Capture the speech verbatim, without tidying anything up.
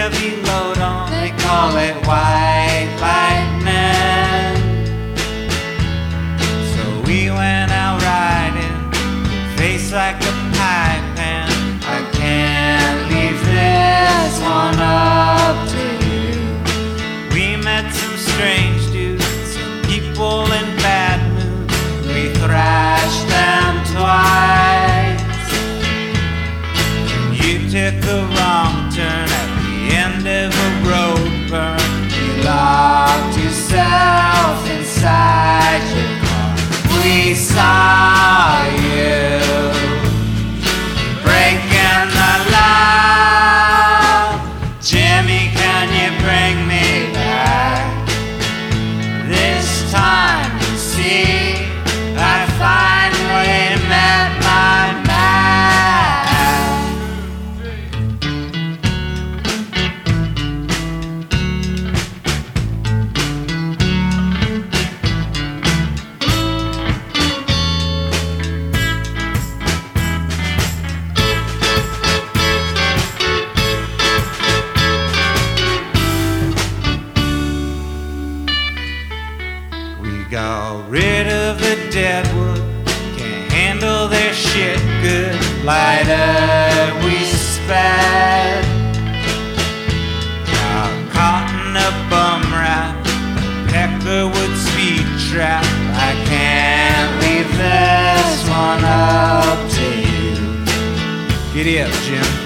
heavy load on, they call it white lightning. So we went out riding, face like a pie pan. I can't leave this one up to you. We met some strange dudes, some people in bad moods. We thrashed them twice. And you took the wrong turn at the end of a road burn. You locked yourself inside your car. We saw you breaking the law. Jimmy, can you bring me back? This time, you see, I finally met my got rid of the dead wood, can't handle their shit good. Lighter we sped, got caught in a bum rap, Peckerwood speed trap. I can't leave this one up to you. Giddy up, Jim.